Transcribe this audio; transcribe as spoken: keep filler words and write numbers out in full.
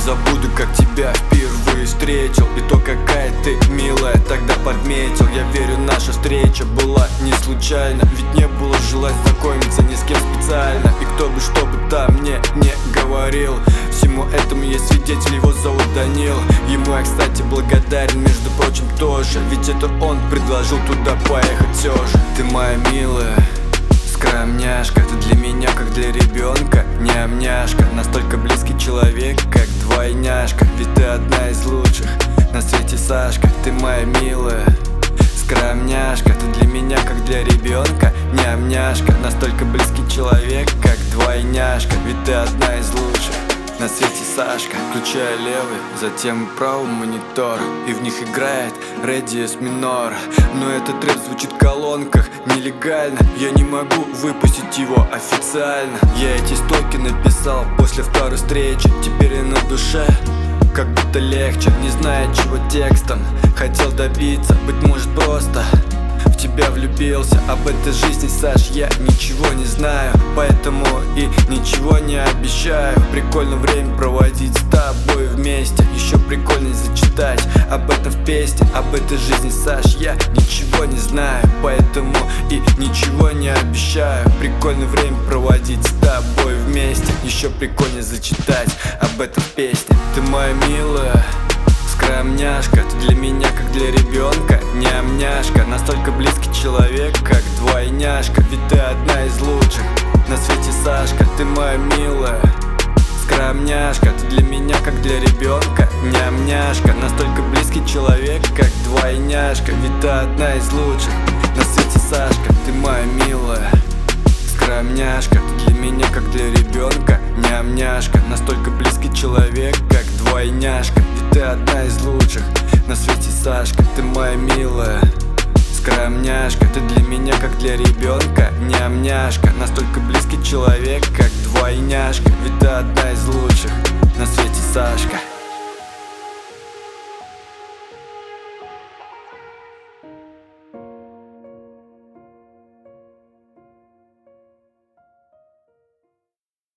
забуду, как тебя впервые встретил, и то, какая ты милая, тогда подметил. Я верю, наша встреча была не случайна, ведь не было желания знакомиться ни с кем специально. И кто бы что бы там мне не говорил, всему этому есть свидетель, его зовут Данил. Ему я, кстати, благодарен, между прочим, тоже, ведь это он предложил туда поехать все же. Ты моя милая скромняшка, ты для меня как для ребенка нямняшка, настолько близкий человек, как двойняшка, ведь ты одна из лучших на свете, Сашка. Ты моя милая скромняшка, ты для меня как для ребенка нямняшка, настолько близкий человек, как двойняшка, ведь ты одна из лучших на свете, Сашка. Включаю левый, затем правый монитор, и в них играет ре диез минор. Но этот рэп звучит в колонках нелегально, я не могу выпустить его официально. Я эти строки написал после второй встречи, теперь я на душе как будто легче, не зная чего текстом хотел добиться, быть может просто в тебя влюбился. Об этой жизни, Саш, я ничего не знаю, поэтому и ничего не обещаю. Прикольно время проводить с тобой вместе, еще прикольно зачитать об этом в песне. Об этой жизни, Саш, я ничего не знаю, поэтому и ничего не обещаю. Прикольно время проводить с тобой вместе, еще прикольно зачитать об этом в песне. Ты моя милая скромняшка, ты для меня как для ребенка нямняшка, настолько близкий человек, как двойняшка, ведь ты одна из лучших на свете, Сашка. Ты моя милая скромняшка, ты для меня как для ребенка нямняшка, настолько близкий человек, как двойняшка, ведь ты одна из лучших на свете, Сашка. Ты моя милая скромняшка, ты для меня как для ребенка нямняшка, настолько близкий человек, как двойняшка, ведь ты одна из лучших на свете, Сашка. Ты моя милая скромняшка, ты для меня как для ребенка нямняшка, настолько близкий человек, как двойняшка, ведь ты одна из лучших на свете, Сашка.